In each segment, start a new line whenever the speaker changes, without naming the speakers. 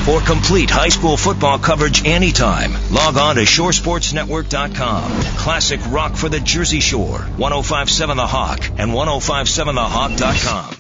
For complete high school football coverage anytime, log on to shoresportsnetwork.com. Classic rock for the Jersey Shore, 105.7 The Hawk and 105.7thehawk.com.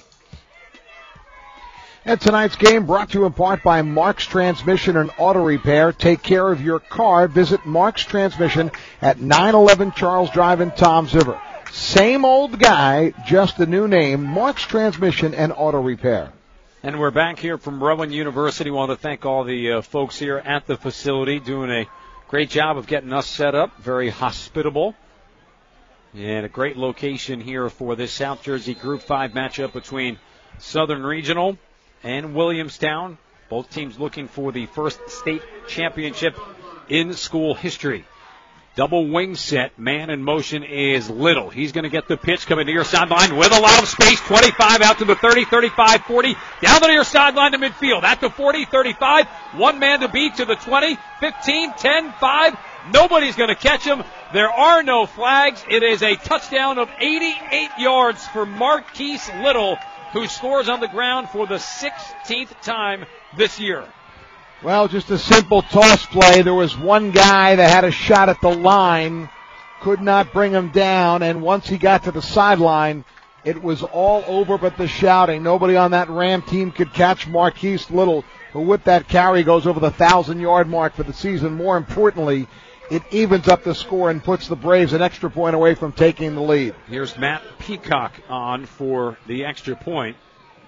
And tonight's game brought to you in part by Mark's Transmission and Auto Repair. Take care of your car. Visit Mark's Transmission at 911 Charles Drive in Toms River. Same old guy, just a new name, Mark's Transmission and Auto Repair.
And we're back here from Rowan University. Want to thank all the folks here at the facility doing a great job of getting us set up. Very hospitable. And a great location here for this South Jersey Group 5 matchup between Southern Regional and Williamstown. Both teams looking for the first state championship in school history. Double wing set, man in motion is Little. He's going to get the pitch coming near sideline with a lot of space. 25 out to the 30, 35, 40. Down the near sideline to midfield. At the 40, 35. One man to beat to the 20, 15, 10, 5. Nobody's going to catch him. There are no flags. It is a touchdown of 88 yards for Marquise Little, who scores on the ground for the 16th time this year.
Well, just a simple toss play. There was one guy that had a shot at the line, could not bring him down, and once he got to the sideline, it was all over but the shouting. Nobody on that Ram team could catch Marquise Little, who with that carry goes over the 1,000-yard mark for the season. More importantly, it evens up the score and puts the Braves an extra point away from taking the lead.
Here's Matt Peacock on for the extra point.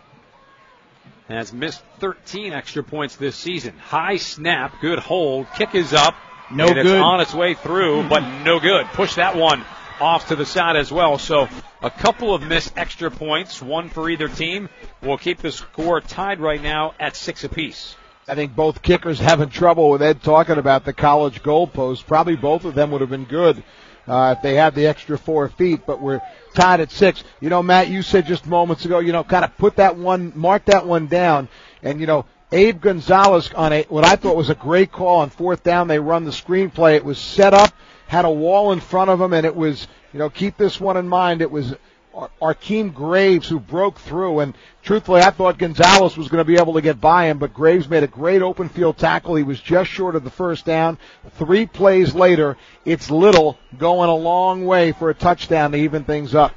Has missed 13 extra points this season. High snap, good hold, kick is up.
No
and
good.
It's on its way through, but no good. Push that one off to the side as well. So a couple of missed extra points, one for either team. Will keep the score tied right now at 6 apiece.
I think both kickers having trouble with Ed talking about the college goalpost. Probably both of them would have been good if they had the extra 4 feet, but we're tied at 6. You know, Matt, you said just moments ago, kind of put that one, mark that one down. And, Abe Gonzalez on what I thought was a great call on 4th down. They run the screenplay. It was set up, had a wall in front of him, and it was, keep this one in mind. It was Arkeem Graves who broke through, and truthfully, I thought Gonzalez was going to be able to get by him, but Graves made a great open field tackle. He was just short of the 1st down. 3 plays later, it's Little going a long way for a touchdown to even things up.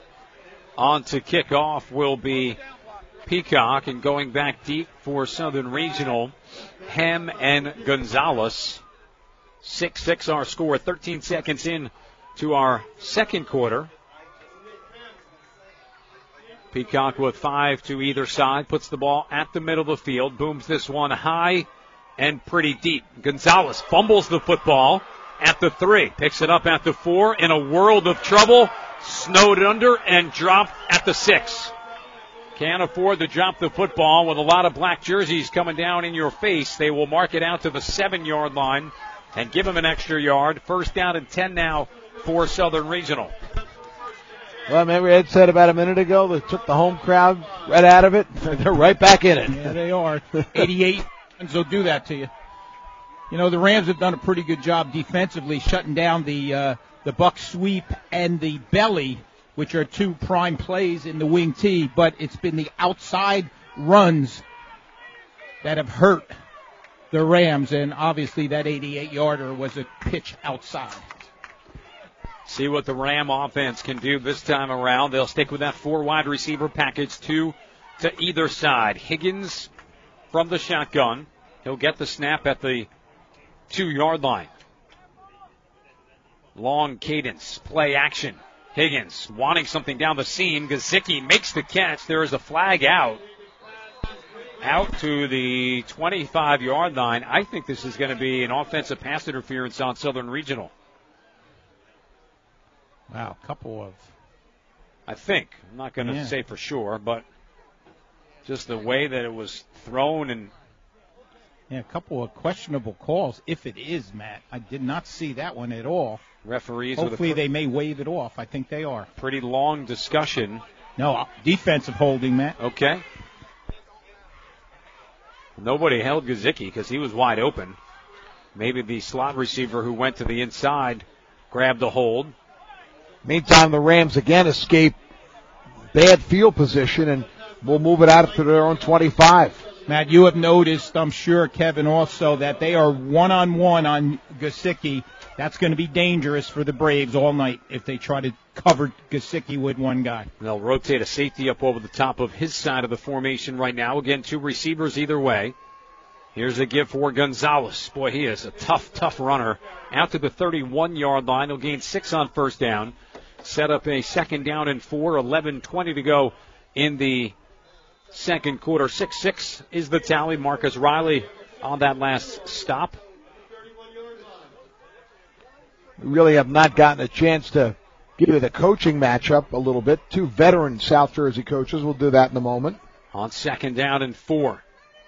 On to kickoff will be Peacock, and going back deep for Southern Regional, Hem and Gonzalez. 6-6 our score, 13 seconds in to our second quarter. Peacock with 5 to either side, puts the ball at the middle of the field, booms this one high and pretty deep. Gonzalez fumbles the football at the 3, picks it up at the 4, in a world of trouble, snowed under and dropped at the 6. Can't afford to drop the football with a lot of black jerseys coming down in your face. They will mark it out to the 7-yard line and give him an extra yard. 1st down and 10 now for Southern Regional.
Well, remember Ed said about a minute ago they took the home crowd right out of it. They're right back in it.
Yeah, they are. 88 runs will do that to you. The Rams have done a pretty good job defensively shutting down the buck sweep and the belly, which are 2 prime plays in the wing tee, but it's been the outside runs that have hurt the Rams, and obviously that 88-yarder was a pitch outside.
See what the Ram offense can do this time around. They'll stick with that 4 wide receiver package, 2 to either side. Higgins from the shotgun. He'll get the snap at the 2-yard line. Long cadence, play action. Higgins wanting something down the seam. Gazicki makes the catch. There is a flag out to the 25-yard line. I think this is going to be an offensive pass interference on Southern Regional.
Wow, couple of...
I think. I'm not going to say for sure, but just the way that it was thrown and...
Yeah, a couple of questionable calls, if it is, Matt. I did not see that one at all.
Referees...
Hopefully they may waive it off. I think they are.
Pretty long discussion.
No, defensive holding, Matt.
Okay. Nobody held Gazicki because he was wide open. Maybe the slot receiver who went to the inside grabbed the hold.
Meantime, the Rams again escape bad field position and will move it out to their own 25.
Matt, you have noticed, I'm sure, Kevin, also, that they are one-on-one on Gesicki. That's going to be dangerous for the Braves all night if they try to cover Gesicki with one guy.
They'll rotate a safety up over the top of his side of the formation right now. Again, 2 receivers either way. Here's a give for Gonzalez. Boy, he is a tough runner. Out to the 31-yard line. He'll gain 6 on first down. Set up a 2nd down and 4. 11:20 to go in the second quarter. 6-6 is the tally. Marcus Riley on that last stop.
We really have not gotten a chance to give you the coaching matchup a little bit. 2 veteran South Jersey coaches. We'll do that in a moment.
On 2nd down and 4.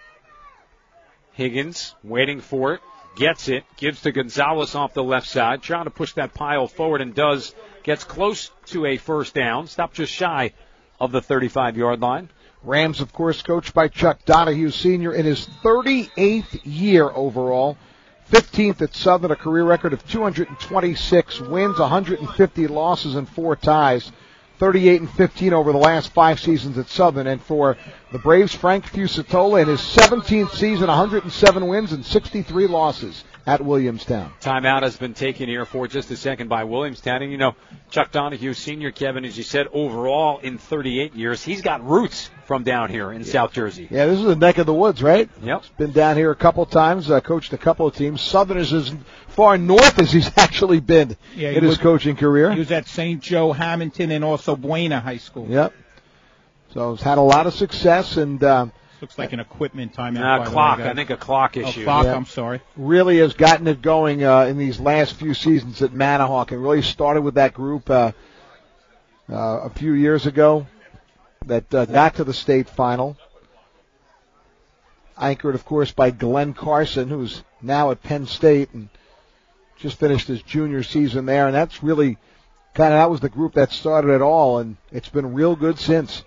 Higgins waiting for it. Gets it. Gives to Gonzalez off the left side. Trying to push that pile forward and does. Gets close to a first down. Stopped just shy of the 35-yard line.
Rams, of course, coached by Chuck Donahue Sr. in his 38th year overall. 15th at Southern, a career record of 226 wins, 150 losses, and 4 ties. 38-15 over the last 5 seasons at Southern. And for the Braves, Frank Fusatola in his 17th season, 107 wins and 63 losses at Williamstown.
Timeout has been taken here for just a second by Williamstown. And, you know, Chuck Donahue Sr., Kevin, as you said, overall in 38 years, he's got roots from down here in South Jersey.
Yeah, this is the neck of the woods, right?
Yep.
He's been down here a couple times, coached a couple of teams. Southern is as far north as he's actually been in his coaching career.
He was at St. Joe, Hamilton, and also Buena High School.
Yep. So he's had a lot of success, and
looks like an equipment timeout.
Clock. I think a clock issue.
Clock. Yeah. I'm sorry.
Really has gotten it going in these last few seasons at Manahawk, and really started with that group a few years ago that got to the state final. Anchored, of course, by Glenn Carson, who's now at Penn State and just finished his junior season there. And that's really that was the group that started it all, and it's been real good since.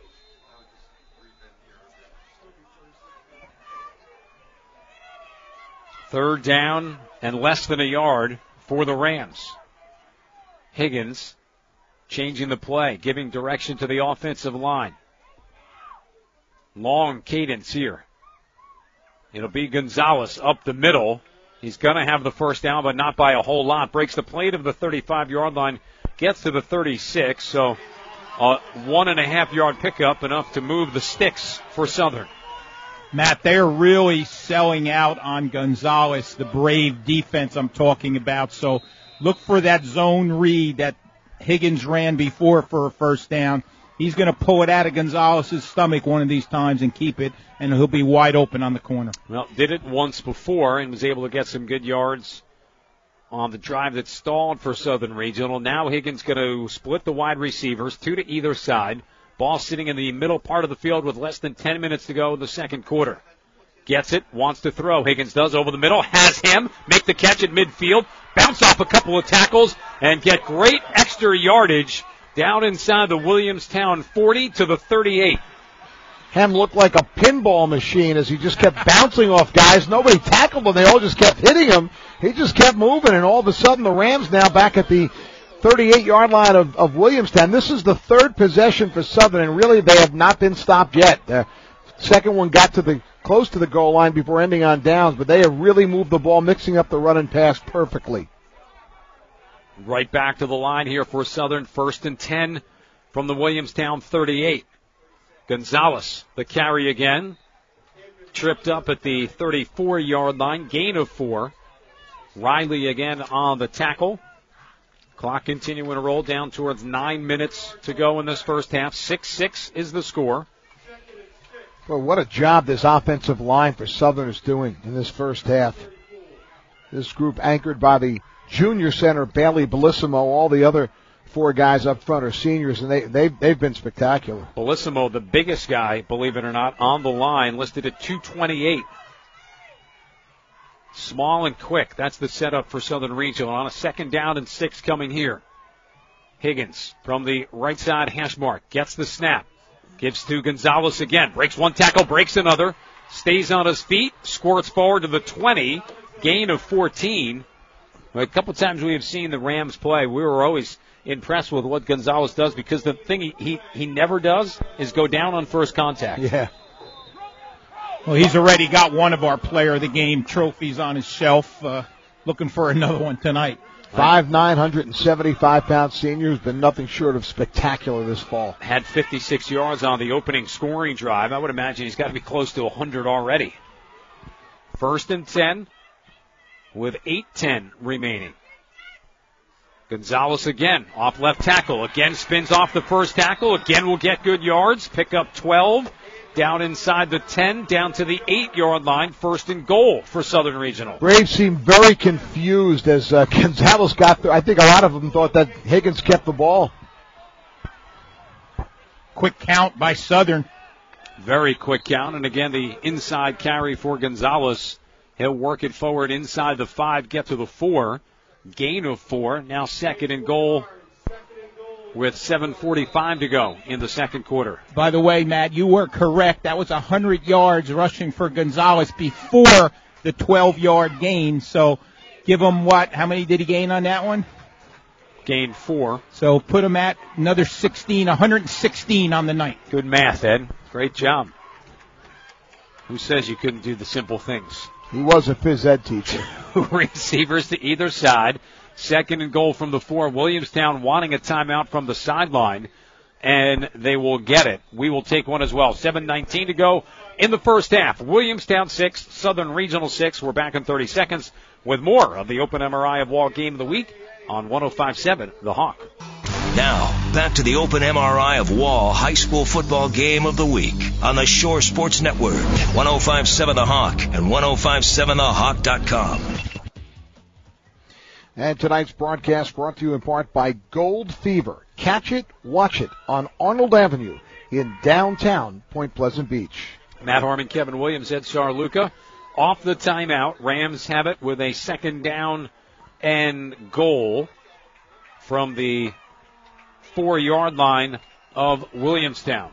Third down and less than a yard for the Rams. Higgins changing the play, giving direction to the offensive line. Long cadence here. It'll be Gonzalez up the middle. He's going to have the first down, but not by a whole lot. Breaks the plate of the 35-yard line, gets to the 36. So a 1.5-yard pickup, enough to move the sticks for Southern.
Matt, they're really selling out on Gonzalez, the Brave defense I'm talking about. So look for that zone read that Higgins ran before for a first down. He's going to pull it out of Gonzalez's stomach one of these times and keep it, and he'll be wide open on the corner.
Well, did it once before and was able to get some good yards on the drive that stalled for Southern Regional. Now Higgins going to split the wide receivers, 2 to either side. Ball sitting in the middle part of the field with less than 10 minutes to go in the second quarter. Gets it, wants to throw. Higgins does over the middle, has him, make the catch at midfield, bounce off a couple of tackles, and get great extra yardage down inside the Williamstown 40 to the 38.
Hem looked like a pinball machine as he just kept bouncing off guys. Nobody tackled him. They all just kept hitting him. He just kept moving, and all of a sudden the Rams now back at the 38-yard line of Williamstown. This is the third possession for Southern, and really they have not been stopped yet. The second one got to close to the goal line before ending on downs, but they have really moved the ball, mixing up the run and pass perfectly.
Right back to the line here for Southern. 1st and 10 from the Williamstown 38. Gonzalez, the carry again. Tripped up at the 34-yard line. Gain of 4. Riley again on the tackle. Clock continuing to roll down towards 9 minutes to go in this first half. 6-6 is the score.
Well, what a job this offensive line for Southern is doing in this first half. This group anchored by the junior center, Bailey Bellissimo. All the other 4 guys up front are seniors, and they've been spectacular.
Bellissimo, the biggest guy, believe it or not, on the line, listed at 228. Small and quick. That's the setup for Southern Regional on a 2nd down and 6 coming here. Higgins from the right side hash mark gets the snap. Gives to Gonzalez again. Breaks one tackle, breaks another. Stays on his feet. Squirts forward to the 20. Gain of 14. A couple times we have seen the Rams play, we were always impressed with what Gonzalez does, because the thing he never does is go down on first contact.
Yeah.
Well, he's already got one of our Player of the Game trophies on his shelf. Looking for another one tonight.
5'9", 175-pound senior has been nothing short of spectacular this fall.
Had 56 yards on the opening scoring drive. I would imagine he's got to be close to 100 already. 1st and 10 with 8:10 remaining. Gonzalez again off left tackle. Again spins off the first tackle. Again will get good yards. Pick up 12. Down inside the 10, down to the 8-yard line. 1st and goal for Southern Regional.
Braves seemed very confused as Gonzalez got through. I think a lot of them thought that Higgins kept the ball.
Quick count by Southern.
Very quick count. And again, the inside carry for Gonzalez. He'll work it forward inside the 5, get to the 4. Gain of 4. Now 2nd and goal with 7:45 to go in the second quarter.
By the way, Matt, you were correct. That was 100 yards rushing for Gonzalez before the 12-yard gain. So give him what? How many did he gain on that one?
Gained 4.
So put him at another 116 on the night.
Good math, Ed. Great job. Who says you couldn't do the simple things?
He was a phys ed teacher.
Receivers to either side. 2nd and goal from the 4. Williamstown wanting a timeout from the sideline, and they will get it. We will take one as well. 7:19 to go in the first half. Williamstown 6, Southern Regional 6. We're back in 30 seconds with more of the Open MRI of Wall Game of the Week on 105.7 The Hawk.
Now, back to the Open MRI of Wall High School Football Game of the Week on the Shore Sports Network, 105.7 The Hawk and 105.7thehawk.com.
And tonight's broadcast brought to you in part by Gold Fever. Catch it, watch it on Arnold Avenue in downtown Point Pleasant Beach.
Matt Harmon, Kevin Williams, Ed Sarluca. Off the timeout, Rams have it with a 2nd down and goal from the 4-yard line of Williamstown.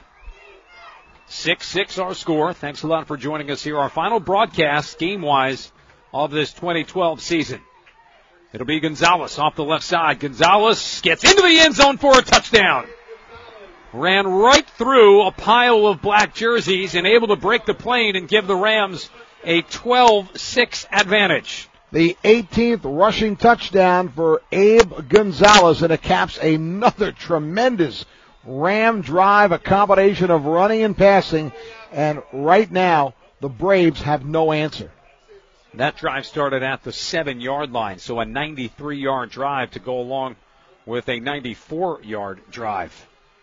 6-6 our score. Thanks a lot for joining us here. Our final broadcast, game-wise, of this 2012 season. It'll be Gonzalez off the left side. Gonzalez gets into the end zone for a touchdown. Ran right through a pile of black jerseys and able to break the plane and give the Rams a 12-6 advantage.
The 18th rushing touchdown for Abe Gonzalez, and it caps another tremendous Ram drive, a combination of running and passing, and right now the Braves have no answer.
That drive started at the 7-yard line, so a 93-yard drive to go along with a 94-yard drive.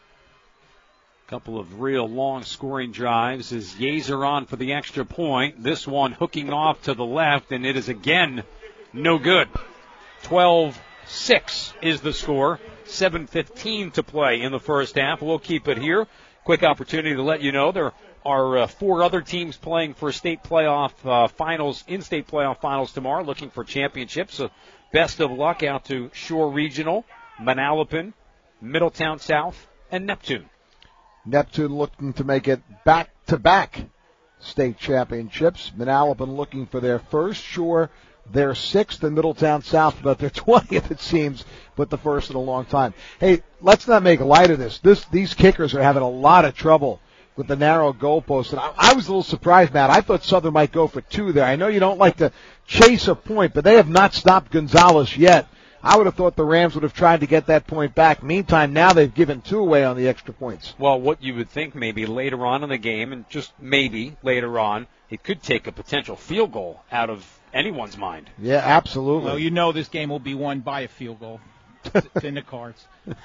Couple of real long scoring drives as Yazer on for the extra point. This one hooking off to the left, and it is again no good. 12-6 is the score. 7:15 to play in the first half. We'll keep it here. Quick opportunity to let you know there are 4 other teams playing for state playoff finals, in-state playoff finals tomorrow, looking for championships. So best of luck out to Shore Regional, Manalapan, Middletown South, and Neptune.
Neptune looking to make it back-to-back state championships. Manalapan looking for their first. Shore their 6th, and Middletown South about their 20th, it seems, but the first in a long time. Hey, let's not make light of this. These kickers are having a lot of trouble with the narrow goalpost. And I was a little surprised, Matt. I thought Southern might go for 2 there. I know you don't like to chase a point, but they have not stopped Gonzalez yet. I would have thought the Rams would have tried to get that point back. Meantime, now they've given 2 away on the extra points.
Well, what you would think maybe later on in the game, and just maybe later on, it could take a potential field goal out of anyone's mind.
Yeah, absolutely.
Well, you know this game will be won by a field goal. It's in the cards.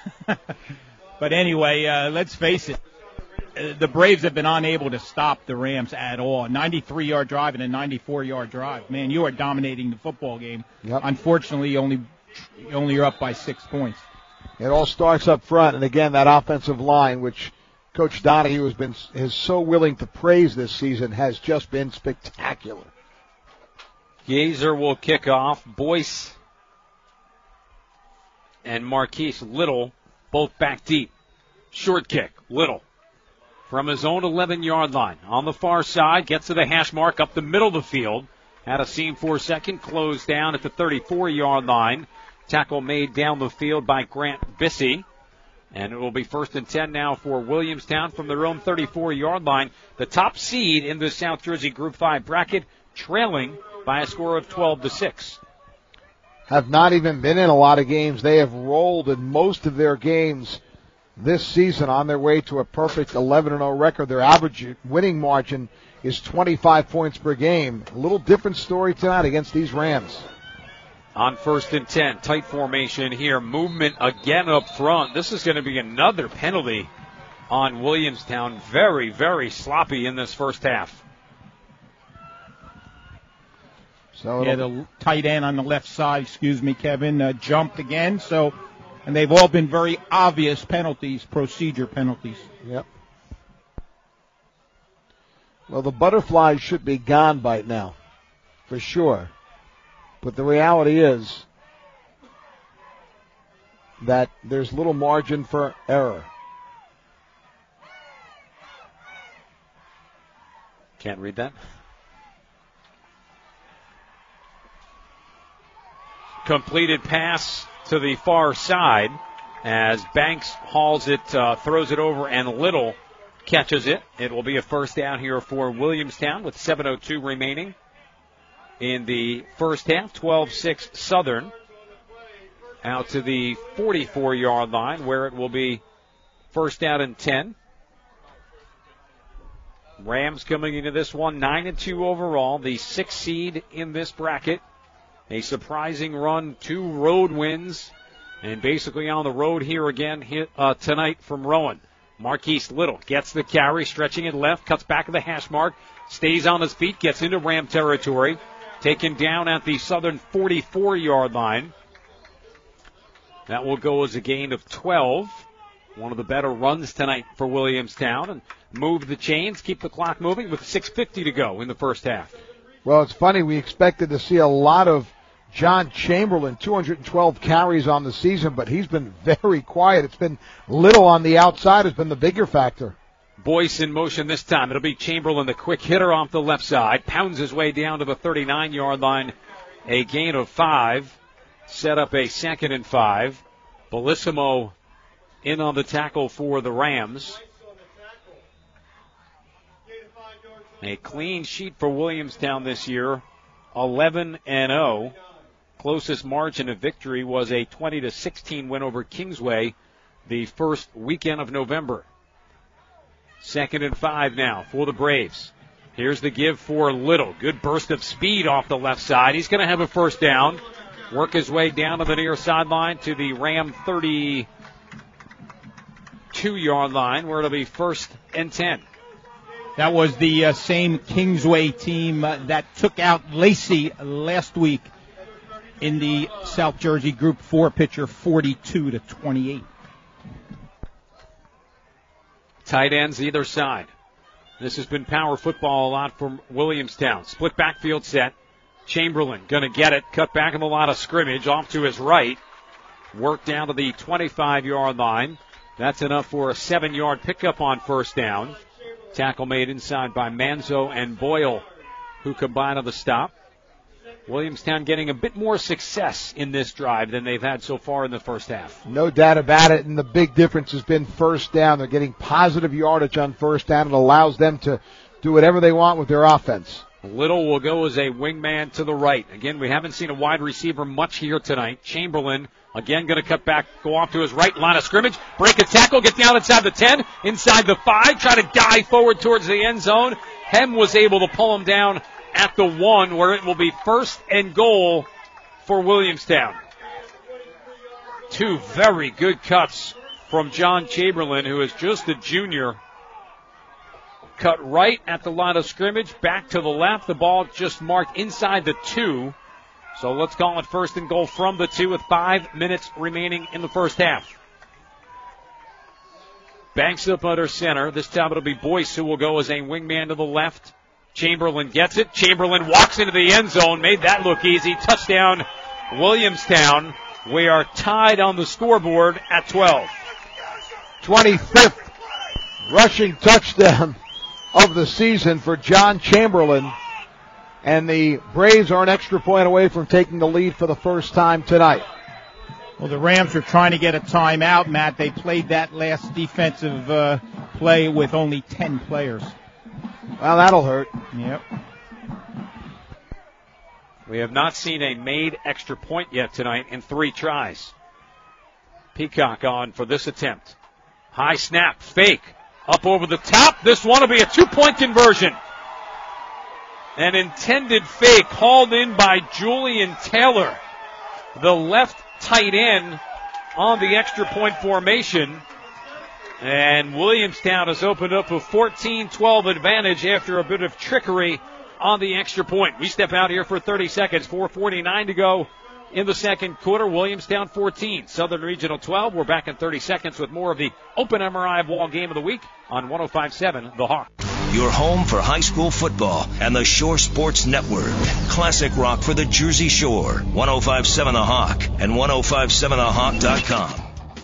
But anyway, let's face it. The Braves have been unable to stop the Rams at all. A 93-yard drive and a 94-yard drive. Man, you are dominating the football game.
Yep.
Unfortunately, you only are up by 6 points.
It all starts up front, and again, that offensive line, which Coach Donahue is so willing to praise this season, has just been spectacular.
Yazer will kick off. Boyce and Marquise Little both back deep. Short kick, Little. From his own 11-yard line. On the far side, gets to the hash mark up the middle of the field. Had a seam for a second, closed down at the 34-yard line. Tackle made down the field by Grant Bissey. And it will be 1st and 10 now for Williamstown from their own 34-yard line. The top seed in the South Jersey Group 5 bracket, trailing by a score of 12-6.
Have not even been in a lot of games. They have rolled in most of their games this season on their way to a perfect 11-0 record. Their average winning margin is 25 points per game. A little different story tonight against these Rams.
On 1st and 10, tight formation here. Movement again up front. This is going to be another penalty on Williamstown. Very, very sloppy in this first half.
So
the tight end on the left side, Kevin, jumped again. And they've all been very obvious penalties, procedure penalties.
Yep. Well, the butterflies should be gone by now, for sure. But the reality is that there's little margin for error.
Can't read that. Completed pass to the far side as Banks hauls it, throws it over, and Little catches it. It will be a first down here for Williamstown with 7:02 remaining in the first half. 12-6 Southern out to the 44-yard line where it will be first down and 10. Rams coming into this one 9-2 overall, the 6th seed in this bracket. A surprising run, 2 road wins, and basically on the road here again tonight from Rowan. Marquise Little gets the carry, stretching it left, cuts back of the hash mark, stays on his feet, gets into Ram territory, taken down at the Southern 44-yard line. That will go as a gain of 12. One of the better runs tonight for Williamstown, and move the chains, keep the clock moving with 6:50 to go in the first half.
Well, it's funny. We expected to see a lot of John Chamberlain, 212 carries on the season, but he's been very quiet. It's been Little on the outside has been the bigger factor.
Boyce in motion this time. It'll be Chamberlain, the quick hitter off the left side. Pounds his way down to the 39-yard line. A gain of 5. Set up a 2nd and 5. Bellissimo in on the tackle for the Rams. A clean sheet for Williamstown this year, 11-0. Closest margin of victory was a 20-16 win over Kingsway the first weekend of November. 2nd and 5 now for the Braves. Here's the give for Little. Good burst of speed off the left side. He's going to have a first down. Work his way down to the near sideline to the Ram 32-yard line where it'll be 1st and 10.
That was the same Kingsway team that took out Lacey last week in the South Jersey Group 4 picture, 42-28.
Tight ends either side. This has been power football a lot from Williamstown. Split backfield set. Chamberlain going to get it. Cut back in the line of scrimmage off to his right. Work down to the 25-yard line. That's enough for a 7-yard pickup on first down. Tackle made inside by Manzo and Boyle, who combine on the stop. Williamstown getting a bit more success in this drive than they've had so far in the first half.
No doubt about it, and the big difference has been first down. They're getting positive yardage on first down. It allows them to do whatever they want with their offense.
Little will go as a wingman to the right. Again, we haven't seen a wide receiver much here tonight. Chamberlain, again, going to cut back, go off to his right, line of scrimmage, break a tackle, get down inside the 10, inside the 5, try to dive forward towards the end zone. Hem was able to pull him down at the 1, where it will be 1st and goal for Williamstown. 2 very good cuts from John Chamberlain, who is just a junior. Cut right at the line of scrimmage, back to the left. The ball just marked inside the 2. So let's call it 1st and goal from the 2 with 5 minutes remaining in the first half. Banks up under center. This time it'll be Boyce who will go as a wingman to the left. Chamberlain gets it. Chamberlain walks into the end zone. Made that look easy. Touchdown, Williamstown. We are tied on the scoreboard at 12.
25th rushing touchdown of the season for John Chamberlain. And the Braves are an extra point away from taking the lead for the first time tonight.
Well, the Rams are trying to get a timeout, Matt. They played that last defensive play with only 10 players.
Well, that'll hurt.
Yep.
We have not seen a made extra point yet tonight in 3 tries. Peacock on for this attempt. High snap, fake, up over the top. This one will be a 2-point conversion. An intended fake hauled in by Julian Taylor, the left tight end on the extra point formation. And Williamstown has opened up a 14-12 advantage after a bit of trickery on the extra point. We step out here for 30 seconds, 4:49 to go in the second quarter. Williamstown 14, Southern Regional 12. We're back in 30 seconds with more of the Open MRI Ball Game of the Week on 105.7 The Hawk.
Your home for high school football and the Shore Sports Network. Classic rock for the Jersey Shore. 105.7 The Hawk and 105.7thehawk.com.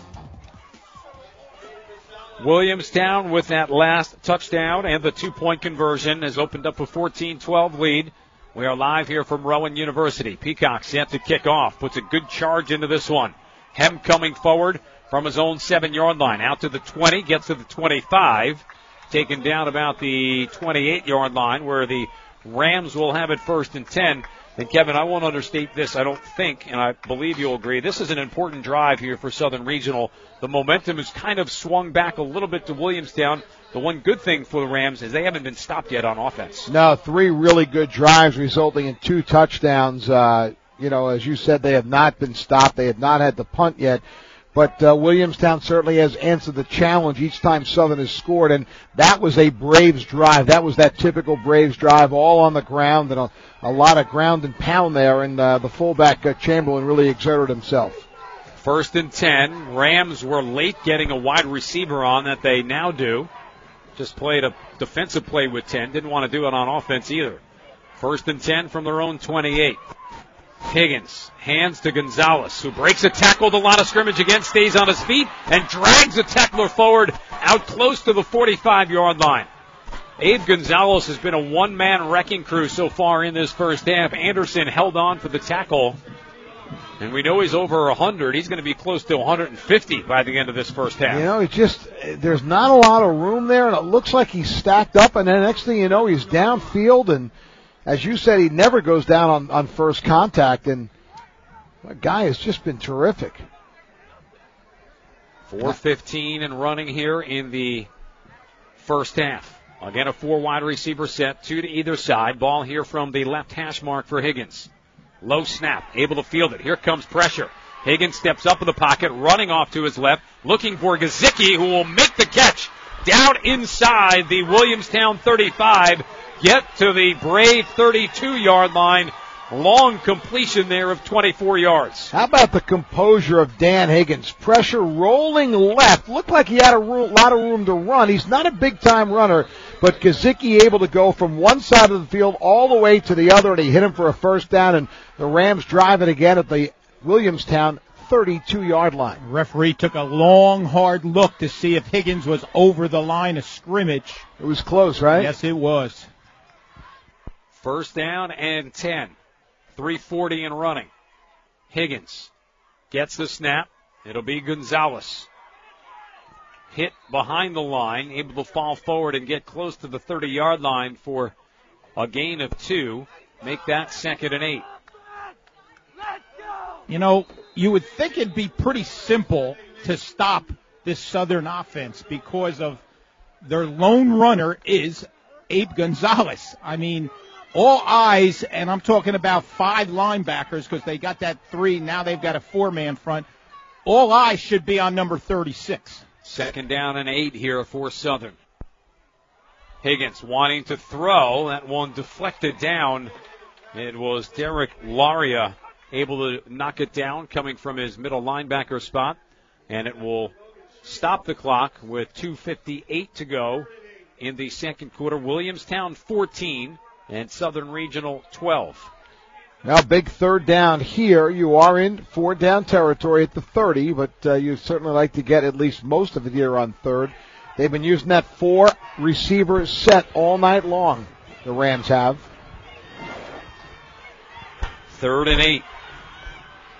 Williamstown with that last touchdown and the 2-point conversion has opened up a 14-12 lead. We are live here from Rowan University. Peacock set to kick off. Puts a good charge into this one. Hem coming forward from his own 7-yard line. Out to the 20, gets to the 25. Taken down about the 28-yard line where the Rams will have it 1st and 10. And Kevin, I won't understate this, I don't think, and I believe you'll agree. This is an important drive here for Southern Regional. The momentum has kind of swung back a little bit to Williamstown. The one good thing for the Rams is they haven't been stopped yet on offense.
No, 3 really good drives resulting in 2 touchdowns. As you said, they have not been stopped. They have not had to punt yet. But Williamstown certainly has answered the challenge each time Southern has scored, and that was a Braves drive. That was that typical Braves drive, all on the ground, and a lot of ground and pound there, and the fullback, Chamberlain, really exerted himself.
1st and 10. Rams were late getting a wide receiver on that they now do. Just played a defensive play with 10. Didn't want to do it on offense either. 1st and 10 from their own 28. Higgins hands to Gonzalez, who breaks a tackle the line of scrimmage again, stays on his feet, and drags a tackler forward out close to the 45-yard line. Abe Gonzalez has been a one-man wrecking crew so far in this first half. Anderson held on for the tackle, and we know he's over 100. He's going to be close to 150 by the end of this first half.
There's not a lot of room there, and it looks like he's stacked up, and then next thing you know, he's downfield, and as you said, he never goes down on first contact, and that guy has just been terrific.
4:15 and running here in the first half. Again, a 4 wide receiver set, 2 to either side. Ball here from the left hash mark for Higgins. Low snap, able to field it. Here comes pressure. Higgins steps up in the pocket, running off to his left, looking for Gazicki, who will make the catch down inside the Williamstown 35. Get to the Brave 32-yard line. Long completion there of 24 yards.
How about the composure of Dan Higgins? Pressure rolling left. Looked like he had a lot of room to run. He's not a big-time runner, but Gazicki able to go from one side of the field all the way to the other, and he hit him for a first down, and the Rams drive it again at the Williamstown 32-yard line.
The referee took a long, hard look to see if Higgins was over the line of scrimmage.
It was close, right?
Yes, it was.
1st down and 10. 3:40 and running. Higgins gets the snap. It'll be Gonzalez. Hit behind the line, able to fall forward and get close to the 30-yard line for a gain of 2. Make that 2nd and 8.
You would think it'd be pretty simple to stop this Southern offense because of their lone runner is Abe Gonzalez. I mean, all eyes, and I'm talking about 5 linebackers because they got that 3. Now they've got a 4-man front. All eyes should be on number 36.
2nd down and 8 here for Southern. Higgins wanting to throw. That one deflected down. It was Derek Laria able to knock it down coming from his middle linebacker spot. And it will stop the clock with 2:58 to go in the second quarter. Williamstown 14 and Southern Regional 12.
Now, big 3rd down here. You are in 4th down territory at the 30, but you certainly like to get at least most of it here on 3rd. They've been using that 4 receiver set all night long, the Rams have.
3rd and 8.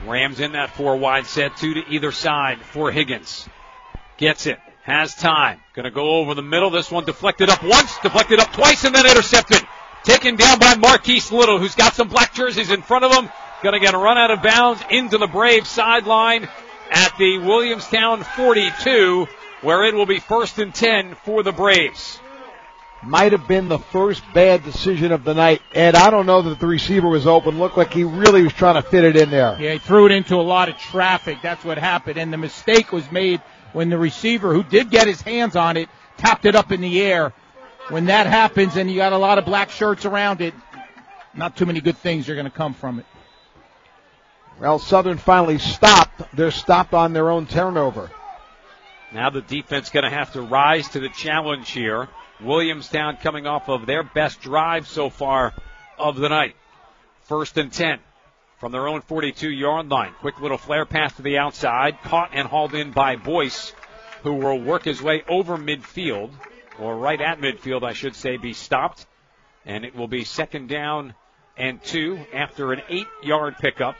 Rams in that 4 wide set, 2 to either side for Higgins. Gets it. Has time. Going to go over the middle. This one deflected up once, deflected up twice, and then intercepted. Taken down by Marquise Little, who's got some black jerseys in front of him. Going to get a run out of bounds into the Braves sideline at the Williamstown 42, where it will be 1st and 10 for the Braves.
Might have been the first bad decision of the night. Ed, I don't know that the receiver was open. Looked like he really was trying to fit it in there.
Yeah, he threw it into a lot of traffic. That's what happened. And the mistake was made when the receiver, who did get his hands on it, tapped it up in the air. When that happens and you got a lot of black shirts around it, not too many good things are going to come from it.
Well, Southern finally stopped. They're stopped on their own turnover.
Now the defense going to have to rise to the challenge here. Williamstown coming off of their best drive so far of the night. 1st and 10 from their own 42-yard line. Quick little flare pass to the outside. Caught and hauled in by Boyce, who will work his way over midfield, or right at midfield, I should say, be stopped. And it will be 2nd down and 2 after an 8-yard pickup.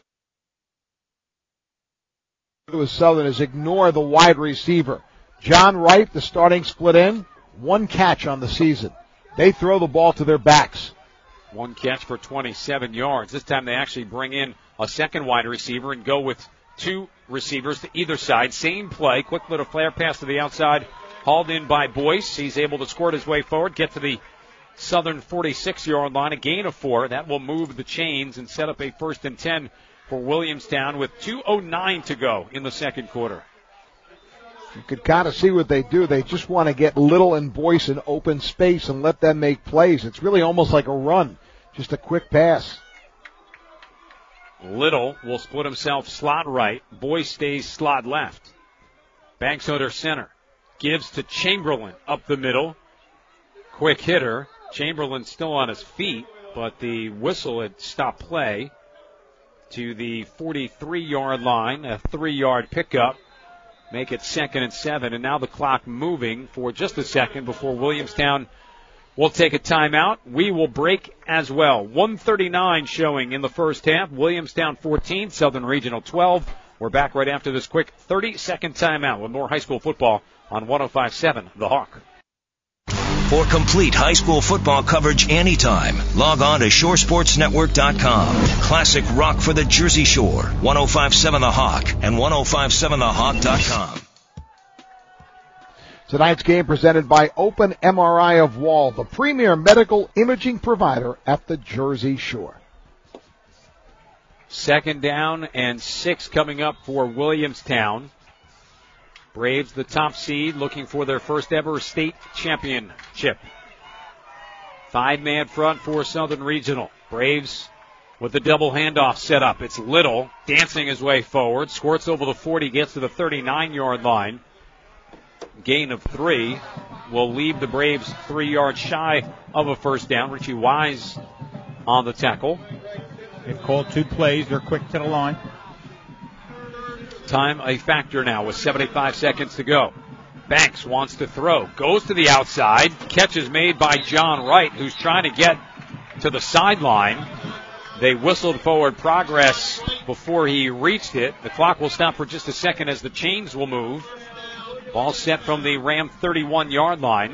With Southern is ignore the wide receiver. John Wright, the starting split end, 1 catch on the season. They throw the ball to their backs.
1 catch for 27 yards. This time they actually bring in a second wide receiver and go with 2 receivers to either side. Same play. Quick little flare pass to the outside. Hauled in by Boyce. He's able to squirt his way forward, get to the Southern 46-yard line. A gain of 4. That will move the chains and set up a 1st and 10 for Williamstown with 2:09 to go in the second quarter.
You could kind of see what they do. They just want to get Little and Boyce in open space and let them make plays. It's really almost like a run, just a quick pass.
Little will split himself slot right. Boyce stays slot left. Banks under center. Gives to Chamberlain up the middle. Quick hitter. Chamberlain still on his feet, but the whistle had stopped play to the 43-yard line. A 3-yard pickup. Make it 2nd and 7, and now the clock moving for just a second before Williamstown will take a timeout. We will break as well. 1:39 showing in the first half. Williamstown 14, Southern Regional 12. We're back right after this quick 30-second timeout with more high school football on 105.7 The Hawk.
For complete high school football coverage anytime, log on to ShoreSportsNetwork.com. Classic rock for the Jersey Shore, 105.7 The Hawk, and 105.7thehawk.com.
Tonight's game presented by Open MRI of Wall, the premier medical imaging provider at the Jersey Shore.
2nd down and 6 coming up for Williamstown. Braves, the top seed, looking for their first ever state championship. 5-man front for Southern Regional. Braves with the double handoff set up. It's Little dancing his way forward. Squirts over the 40, gets to the 39-yard line. Gain of 3 will leave the Braves 3 yards shy of a first down. Richie Wise on the tackle.
They've called 2 plays. They're quick to the line.
Time a factor now with 75 seconds to go. Banks wants to throw. Goes to the outside. Catch is made by John Wright, who's trying to get to the sideline. They whistled forward progress before he reached it. The clock will stop for just a second as the chains will move. Ball set from the Ram 31-yard line.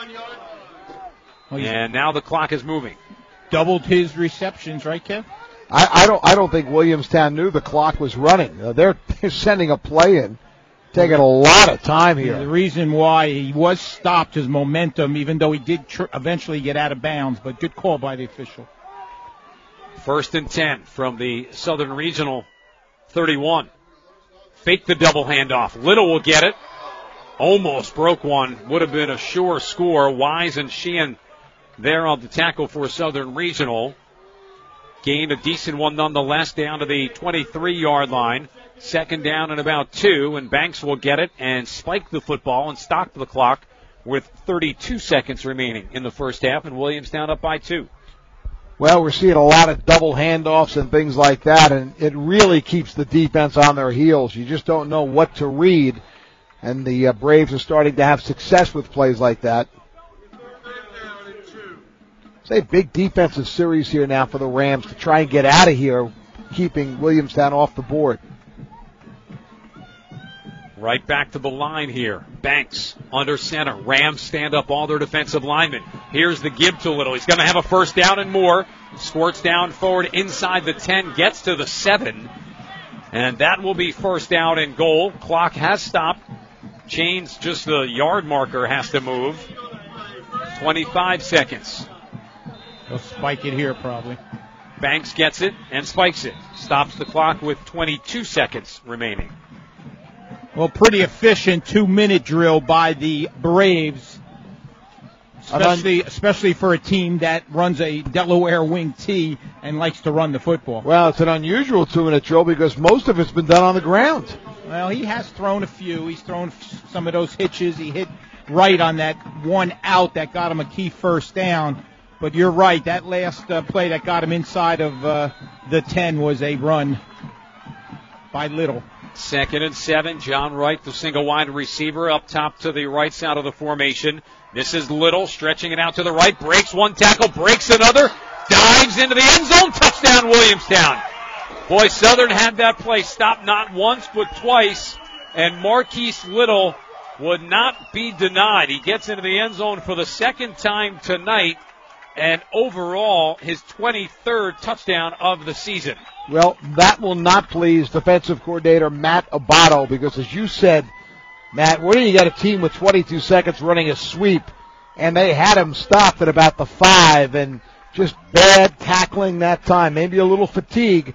And now the clock is moving.
Doubled his receptions, right, Kev?
I don't think Williamstown knew the clock was running. They're sending a play in, taking a lot of time here.
Yeah, the reason why he was stopped is momentum, even though he did eventually get out of bounds, but good call by the official.
1st and 10 from the Southern Regional 31. Fake the double handoff. Little will get it. Almost broke one. Would have been a sure score. Wise and Sheehan there on the tackle for Southern Regional. Gain a decent one nonetheless down to the 23-yard line. 2nd down and about 2, and Banks will get it and spike the football and stop the clock with 32 seconds remaining in the first half, and Williamstown up by 2.
Well, we're seeing a lot of double handoffs and things like that, and it really keeps the defense on their heels. You just don't know what to read, and the Braves are starting to have success with plays like that. It's a big defensive series here now for the Rams to try and get out of here keeping Williamstown off the board.
Right back to the line here. Banks under center. Rams stand up all their defensive linemen. Here's the give to Little. He's going to have a first down and more. Squirts down forward inside the 10, gets to the 7. And that will be first down and goal. Clock has stopped. Chains, just the yard marker has to move. 25 seconds.
They'll spike it here probably.
Banks gets it and spikes it. Stops the clock with 22 seconds remaining.
Well, pretty efficient 2-minute drill by the Braves, especially for a team that runs a Delaware wing T and likes to run the football.
Well, it's an unusual 2-minute drill because most of it's been done on the ground.
Well, he has thrown a few. He's thrown some of those hitches. He hit right on that one out that got him a key first down. But you're right, that last play that got him inside of the 10 was a run by Little.
2nd and 7. John Wright, the single wide receiver, up top to the right side of the formation. This is Little stretching it out to the right. Breaks one tackle, breaks another, dives into the end zone. Touchdown, Williamstown. Boy, Southern had that play stopped not once but twice, and Marquise Little would not be denied. He gets into the end zone for the second time tonight, and overall his 23rd touchdown of the season.
Well, that will not please defensive coordinator Matt Abato because, as you said, Matt, where do you got a team with 22 seconds running a sweep, and they had him stopped at about the 5, and just bad tackling that time, maybe a little fatigue,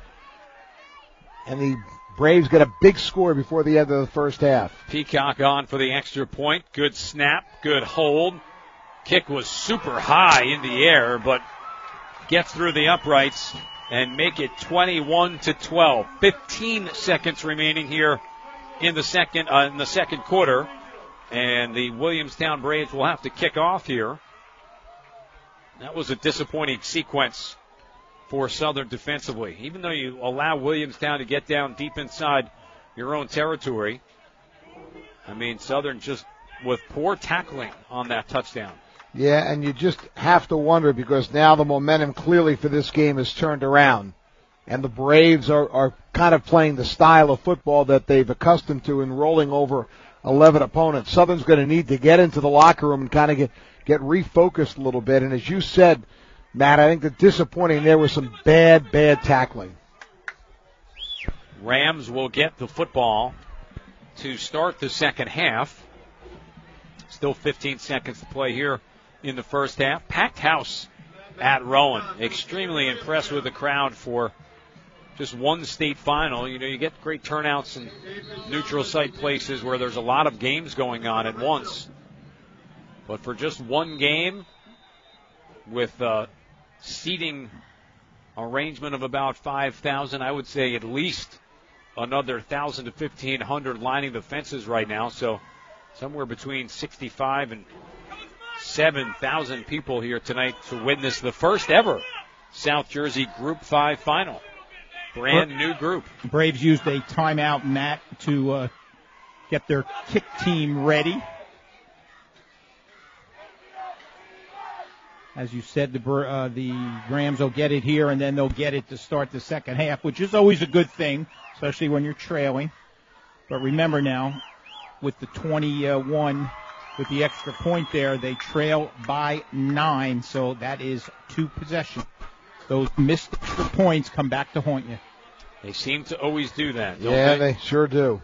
and the Braves get a big score before the end of the first half.
Peacock on for the extra point. Good snap, good hold. Kick was super high in the air, but gets through the uprights and make it 21-12. 15 seconds remaining here in the second quarter, and the Williamstown Braves will have to kick off here. That was a disappointing sequence for Southern defensively. Even though you allow Williamstown to get down deep inside your own territory, I mean, Southern just with poor tackling on that touchdown.
Yeah, and you just have to wonder because now the momentum clearly for this game is turned around. And the Braves are kind of playing the style of football that they've accustomed to in rolling over 11 opponents. Southern's going to need to get into the locker room and kind of get refocused a little bit. And as you said, Matt, I think the disappointing there was some bad tackling.
Rams will get the football to start the second half. Still 15 seconds to play here in the first half. Packed house at Rowan. Extremely impressed with the crowd for just one state final. You know, you get great turnouts in neutral site places where there's a lot of games going on at once. But for just one game with a seating arrangement of about 5,000, I would say at least another 1,000 to 1,500 lining the fences right now. So somewhere between 65 and 7,000 people here tonight to witness the first ever South Jersey Group 5 final. Brand new group.
Braves used a timeout, Matt, to get their kick team ready. As you said, the Rams will get it here, and then they'll get it to start the second half, which is always a good thing, especially when you're trailing. But remember now, with the 21, with the extra point there, they trail by 9, so that is 2 possessions. Those missed extra points come back to haunt you.
They seem to always do that, don't
yeah,
they?
They sure do.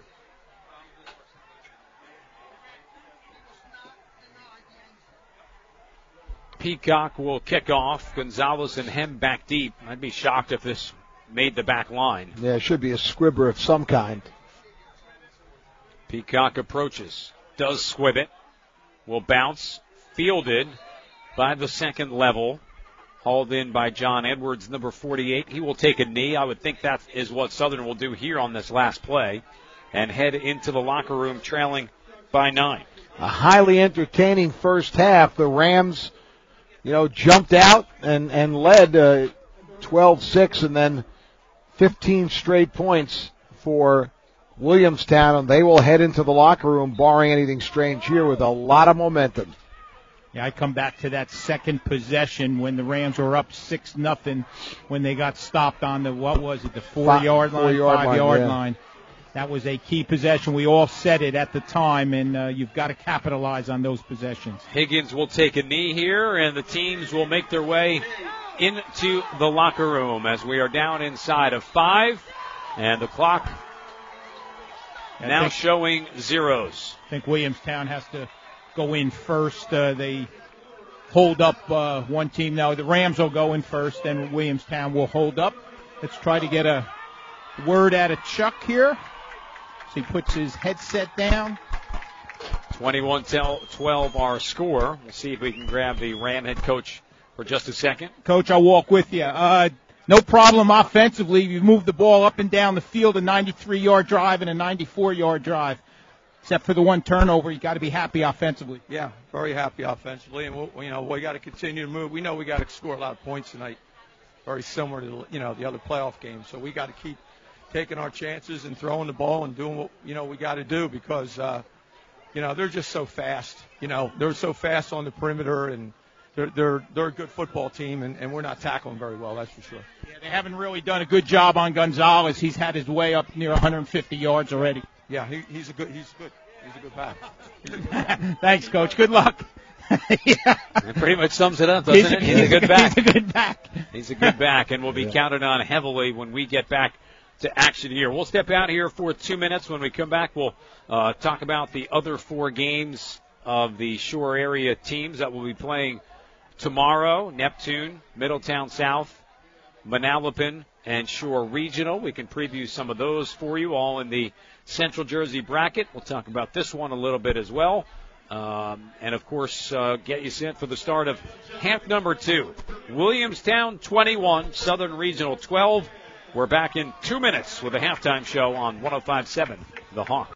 Peacock will kick off. Gonzalez and Hem back deep. I'd be shocked if this made the back line.
Yeah, it should be a squibber of some kind.
Peacock approaches. Does squib it. Will bounce. Fielded by the second level. Hauled in by John Edwards, number 48. He will take a knee. I would think that is what Southern will do here on this last play. And head into the locker room trailing by 9.
A highly entertaining first half. The Rams, jumped out and led 12-6 and then 15 straight points for Williamstown. And they will head into the locker room, barring anything strange here, with a lot of momentum.
Yeah, I come back to that second possession when the Rams were up 6-0 when they got stopped on the, what was it, the 4-yard line, 5-yard line. That was a key possession. We all said it at the time, and you've got to capitalize on those possessions.
Higgins will take a knee here, and the teams will make their way into the locker room as we are down inside of 5, and the clock now showing zeros.
I think Williamstown has to go in first. They hold up one team now. The Rams will go in first, and Williamstown will hold up. Let's try to get a word out of Chuck here. So he puts his headset down.
21-12 our score. We'll see if we can grab the Ram head coach for just a second.
Coach, I'll walk with you. No problem offensively. You've moved the ball up and down the field, a 93-yard drive and a 94-yard drive. Except for the one turnover, you got to be happy offensively.
Yeah, very happy offensively, and we got to continue to move. We know we got to score a lot of points tonight, very similar to the other playoff games. So we got to keep taking our chances and throwing the ball and doing what we got to do because they're just so fast. They're so fast on the perimeter, and they're a good football team, and we're not tackling very well. That's for sure.
Yeah, they haven't really done a good job on Gonzalez. He's had his way up near 150 yards already.
Yeah, he's good. He's a good back.
Thanks, Coach. Good luck.
Yeah. That pretty much sums it up, doesn't it? He's a good back.
He's a good back.
He's a good back, and will be counted on heavily when we get back to action here. We'll step out here for 2 minutes. When we come back, we'll talk about the other 4 games of the Shore area teams that will be playing tomorrow. Neptune, Middletown South, Manalapan, and Shore Regional. We can preview some of those for you, all in the Central Jersey bracket. We'll talk about this one a little bit as well. And, of course, get you set for the start of half number 2. Williamstown 21, Southern Regional 12. We're back in 2 minutes with a halftime show on 105.7 The Hawk.